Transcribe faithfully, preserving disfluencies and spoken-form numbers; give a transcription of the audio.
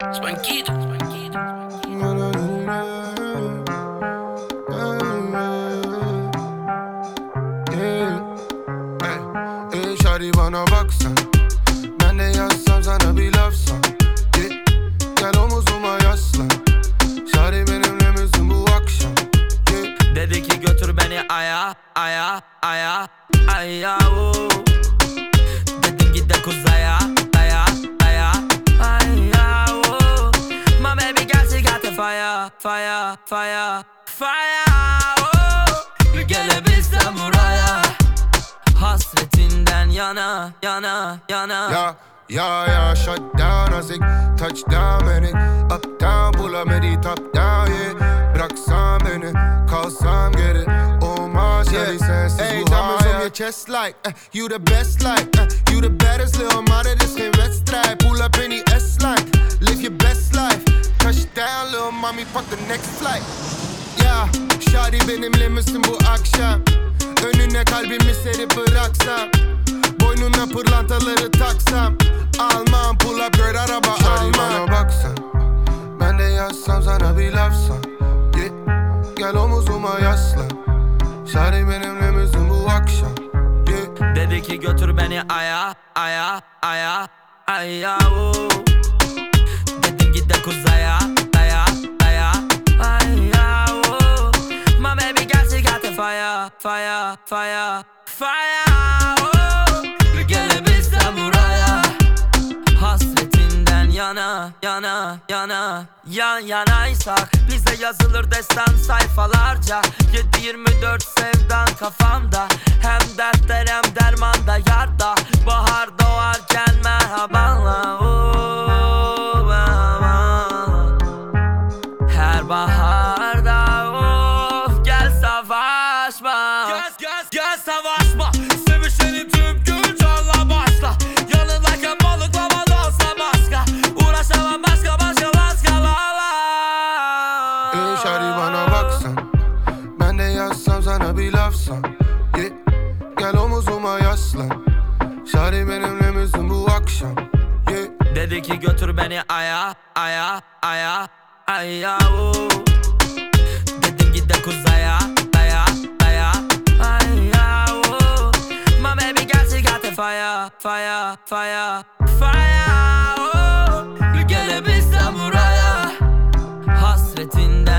Spanquito, spanquito. Ey şari bana baksan, ben de yazsam sana bir lafsan. Yeah. Gel omuzuma yaslan, şari benimle misin bu akşam? Yeah. Dedi ki götür beni aya, aya, aya, aya oh. Dedim git de kuzaya, aya, aya, aya oh. My baby girl she got the fire, fire, fire, fire oh. Gelebilsem buraya, hasretinden yana, yana, yana. Ya, ya, ya, shut down azik, touchdown beni. Up down, bulamedi top down, yeah. Bıraksan beni, kalsam geri. Olmaz yeah. Sensiz hey, bu hayat. On your chest like, uh, you the best like, uh, you the baddest little mother, this geen wedstrijd. Pull up in die S-line, live your best life. Touchdown little mommy, fuck the next flight. Ya, şari benimle misin bu akşam? Önüne kalbimi serip bıraksam, boynuna pırlantaları taksam, almam pull up girl araba almam. Şari bana baksan, ben de yazsam sana bir lafsan. Yeah. Gel omuzuma yaslan, şari benimle misin bu akşam? Yeah. Dedi ki götür beni aya, aya, aya, aya oh. Dedim git de kuzaya, aya, aya, aya oh. My baby girl she got the fire, fire, fire, fire oh. Gelebilsem buraya, hasretinden yana, yana, yana. Yan yanaysak bize yazılır destan sayfalarca. Yedi yirmi dört sevdan kafamda, hem dertler hem dermanda yarda. Bahar doğarken merhabanla oh, merhaba. Her baharda of gel savaşma. Gel gel gel savaşma. Sevişelim tüm gün canla başla. Yanındayken balıklama dansa başka. Uğraşamam başka başka başka lala. Ey şari bana baksan, ben de yazsam sana bir lafsan. Yeah. Gel omuzuma yaslan, şari benimle misin bu akşam? Yeah. Dedi ki götür beni aya, aya, aya, aya oh. Dedim git de kuzaya, aya, aya, aya oh. My baby girl she got the fire, fire, fire, fire oh. Gelebilsem buraya, hasretinden